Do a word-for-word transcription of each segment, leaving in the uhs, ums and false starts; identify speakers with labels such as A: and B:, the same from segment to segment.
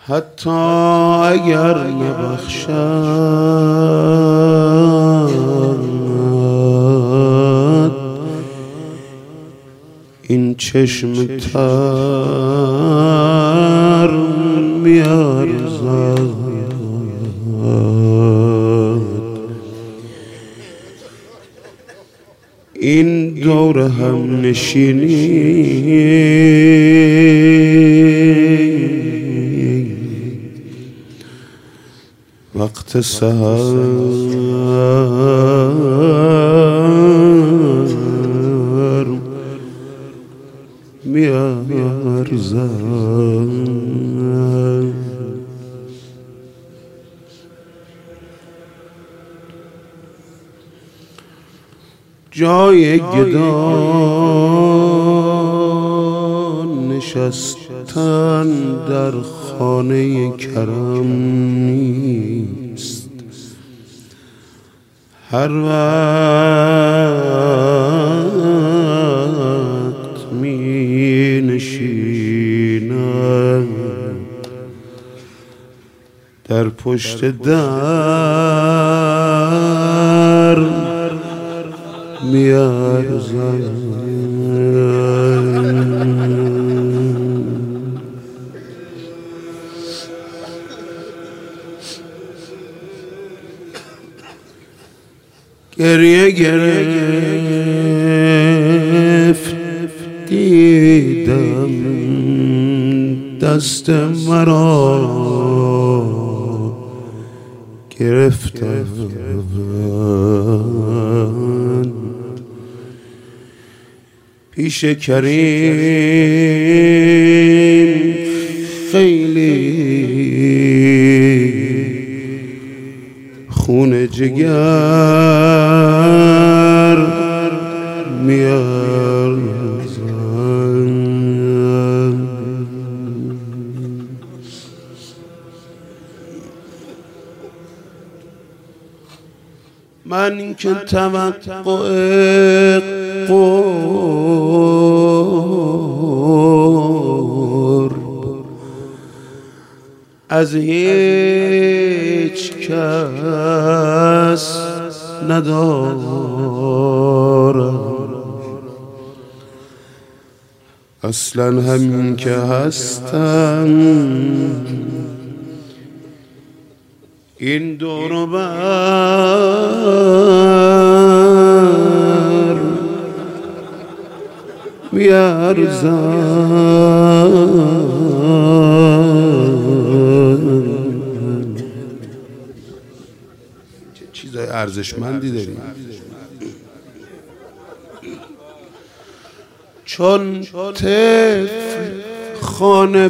A: حتی اگر نبخشد این چشم تر میارزد این دور هم نشینی وقت سحر میارزد جای گدان نشستن در خانه کرم نیست. هر وقت می نشینم در پشت در میارزد گریه گرفت دیدم دست مرا گرفتم پیش کریم خیلی خون جگر میارزد. من که توقع قرب از هیچ کس ندارم، اصلا همین که هستم این دور و بر میارزد. چه چیزای ارزشمندی داریم. چون طفل خانه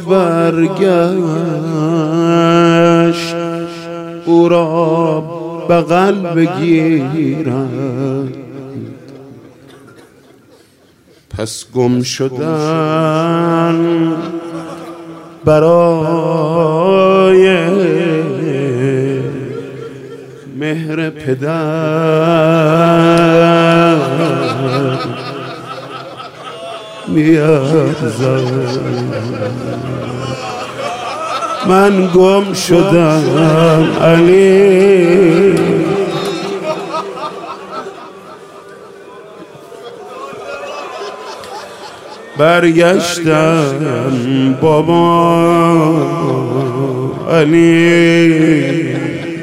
A: برگشت او را بغل بگیرند، پس گم شدن برای مهر پدر میارزد. من گم شدم علی، برگشتم بابا علی.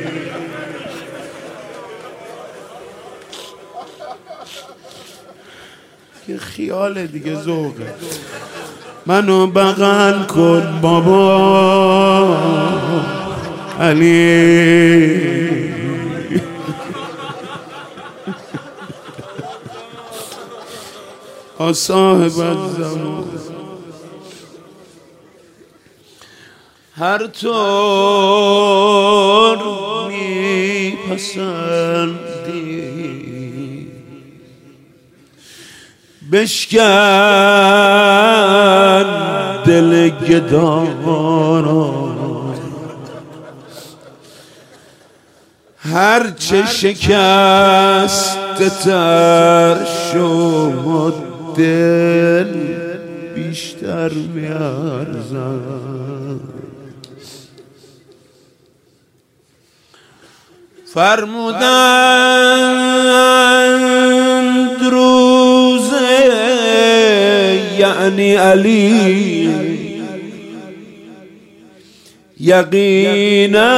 A: یه خیال دیگه ذوقه. منو بغل کن بابا علی. صاحب الزمان هر طور میپسندی بشکن دل گدارا، هرچه شکست تر شد دل بیشتر میارزد. فرمودند روزه یعنی علی یقینا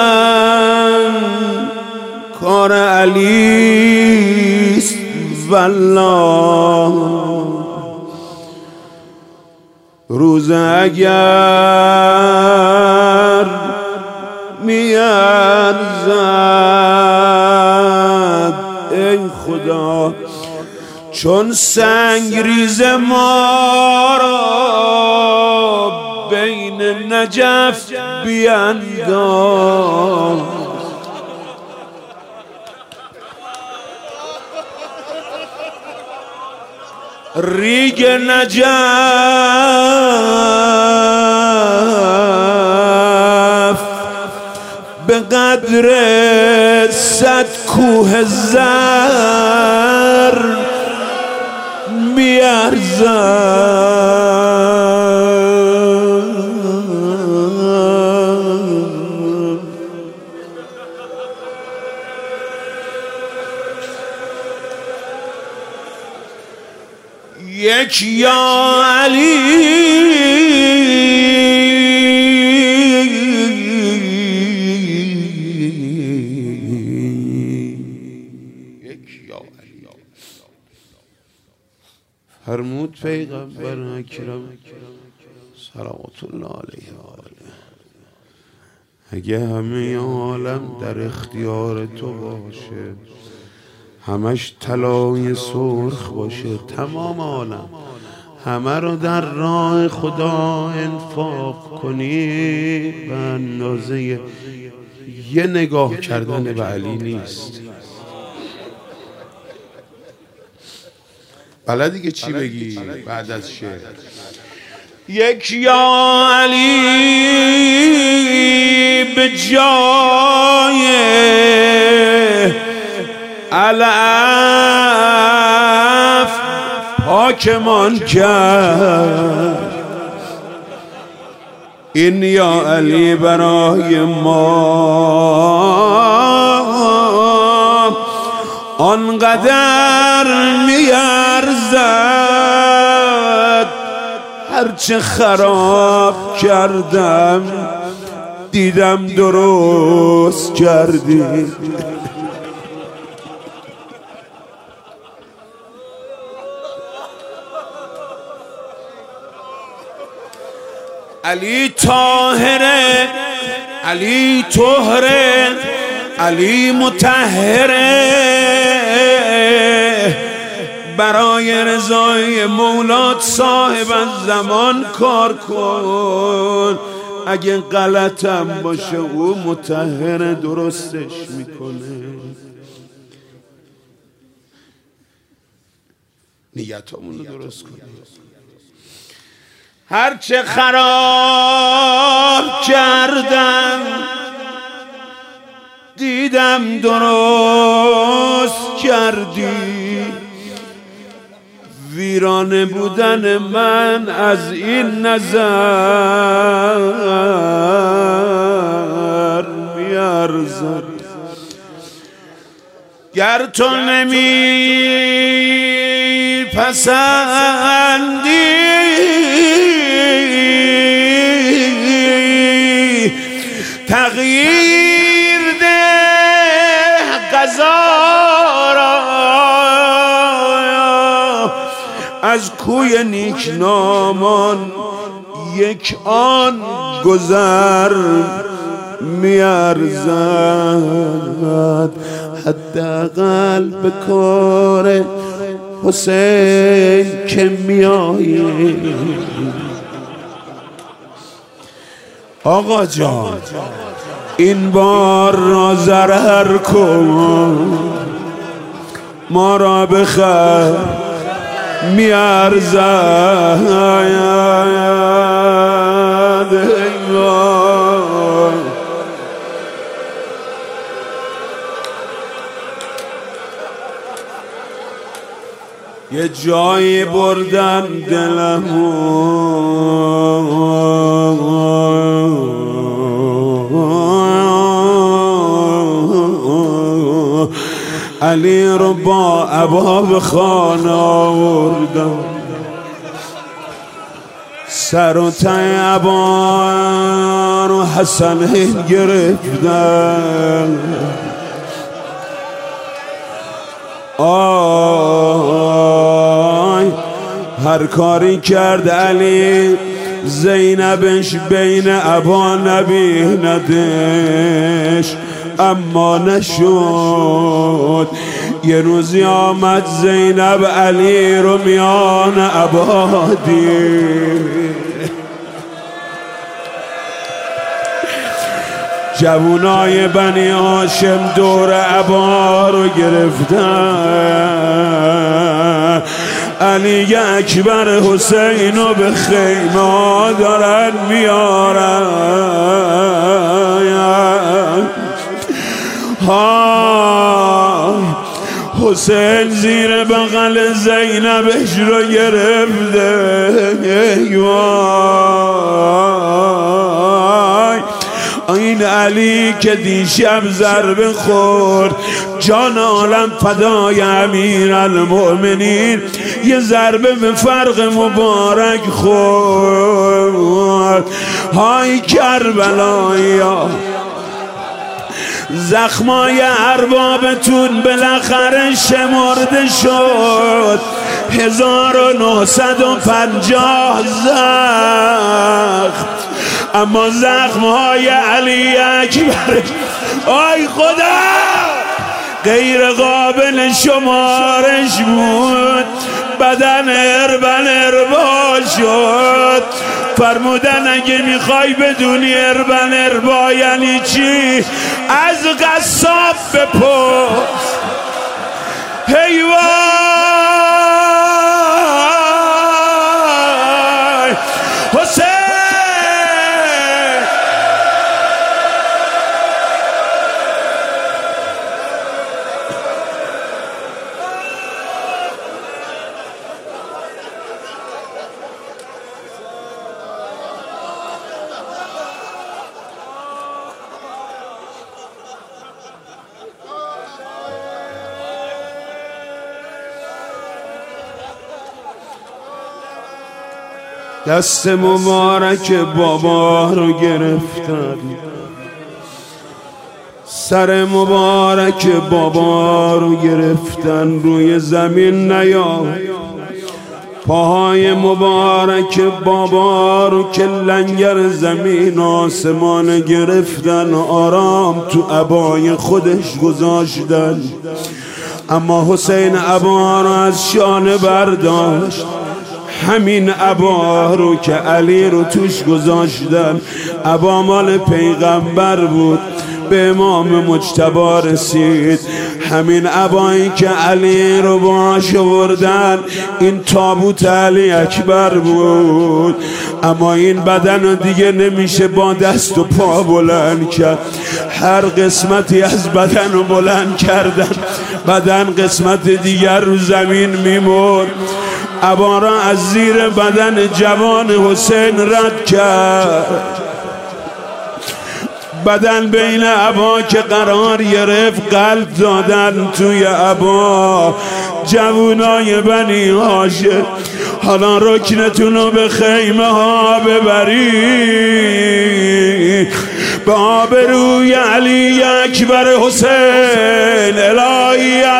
A: کار علیست والله روز اگر میارزد ای خدا چون سنگریز ما را بین نجف بینداز ریگ نجف به قدر صد کوه زر میارزد یک یا علی فرمود پیغمبر اکرم صلوات الله علیه و آله اگه همه عالم در اختیار تو باشه همش طلای سرخ باشه تمام عالم همه رو در راه خدا انفاق کنی به اندازه یه نگاه کردن به علی نیست. بلدی که چی بگی بعد از شعر؟ یک یا علی به جای علف پاکمان کرد این یا علی برای ما آنقدر میارزد هرچه خراب کردم دیدم درست کردی. علی طاهره علی طهره علی مطهره برای رضای مولات صاحب زمان کار کن اگه غلطم باشه او مطهر درستش میکنه. نیتمون رو درست کنه هرچه خراب کردم دیدم درست کردی ویرانه بودن من از این نظر میارزد گر تو نمی پسندی تغییر ده قضا را از کوی نیکنامان یک آن گذر میارزد حداقل به کار حسین که میایی. آقا جان این بار را ضرر کن ما را بخیر میارزد یه جایی بردن دلمو علی رو با عبا به خانه آوردن، سر و ته عبا رو حسن گرفتن. آی هر کاری کرد علی زینبش بین عبا نبیندش، اما نشد. یه روزی آمد زینب علی رو میان عبا دید. جوونای بنی هاشم دور عبا رو گرفتن، علی اکبر حسین رو به خیمه دارن میارن. ها حسین زیر بغل زینبش رو گرفته. وای این علی که دیشب ضربه خورد، جان عالم فدای امیرالمؤمنین، یه ضربه به فرق مبارک خورد. های کربلایا، زخمای اربابتون بالاخره شمرده شد، هزار و نهصد و پنجاه زخم. اما زخمهای علی اکبر آی خدا غیر قابل شمارش بود. بدن اربن اربا شد. فرمودن اگه میخوای بدونی اربن اربا یعنی چی، از قصاب بپرس. هی وای حسین، دست مبارک بابا رو گرفتن، سر مبارک بابا رو گرفتن، روی زمین نیا. پاهای مبارک بابا رو که لنگر زمین آسمان گرفتن، آرام تو عبای خودش گذاشتن. اما حسین عبا رو از شانه برداشت، همین عبا رو که علی رو توش گذاشتن. عبا مال پیغمبر بود، به امام مجتبی رسید. همین عبایی که علی رو باش آوردن، این تابوت علی اکبر بود. اما این بدن رو دیگه نمیشه با دست و پا بلند کرد، هر قسمتی از بدن رو بلند کردن، بدن قسمت دیگر رو زمین میمرد. عبا را از زیر بدن جوان حسین رد کرد. بدن بین عبا که قرار گرفت، قلب دادن توی عبا. جوونای بنی هاشم حالا رکنتون رو به خیمه ها ببری، به آبروی علی اکبر حسین. الهی